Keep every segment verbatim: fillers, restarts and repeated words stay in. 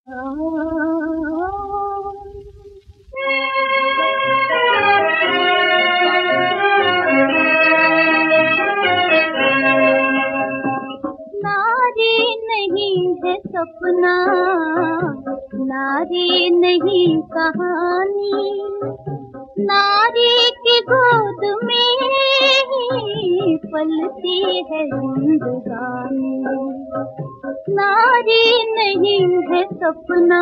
नारी नहीं है सपना, नारी नहीं कहानी, नारी की गोद में ही पलती है जिंदगानी। नारी नहीं है सपना,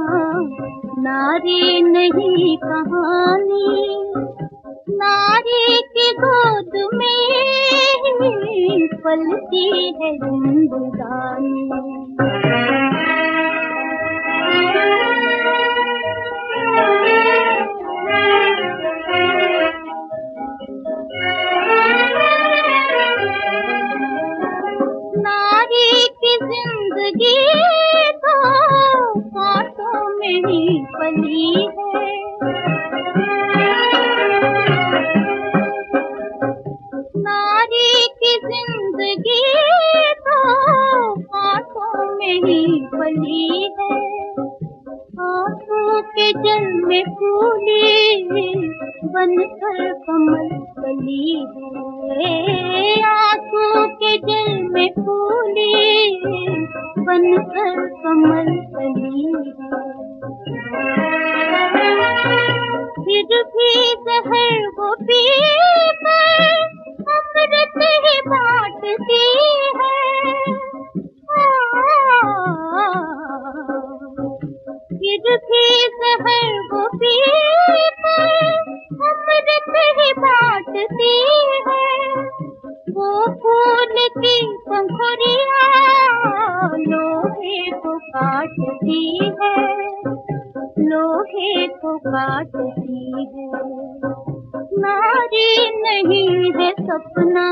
नारी नहीं कहानी, नारी की गोद में ही पलती है जिंदगानी। नारी की जिंदगी तो कांटों में ही पली है, नारी की जिंदगी तो कांटों में ही पली है। आंसू के जल में फूली बनकर कमल कली है, आंसू के जल में फूली बनकर कमल कली है। फिर भी जहर वो पीकर अमृत ही बांटती है, फिर भी जहर वो पीकर अमृत ही बांटती है। वो फूल की पंखुड़ियां लोहे को काटती है, लोहे को काटती है। नारी नहीं है सपना,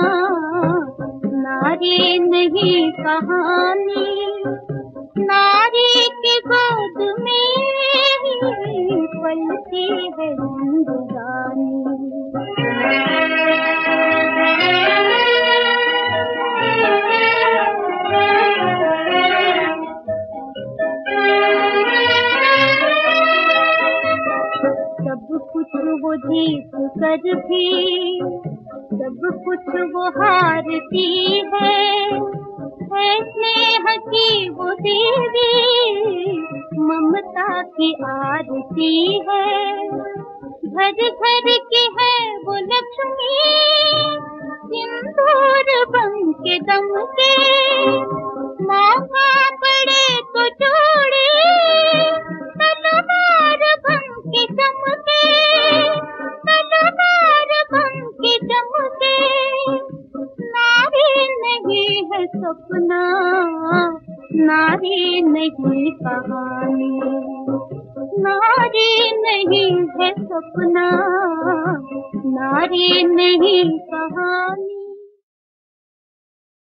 नारी नहीं कहानी, नारी की गोद में ही पलती है जिंदगानी। सब कुछ वो जीत कर भी सब कुछ वो हारती है, है स्नेह की वो देवी ममता की आरती है। घर घर की है वो लक्ष्मी सिंदूर बन के दम के, मौका पड़े तो जोड़े तलवार बन के चमके, तलवार बन के चमके। नारी नहीं है सपना, नारी नहीं कहानी, नारी नहीं है सपना, नारी नहीं कहानी।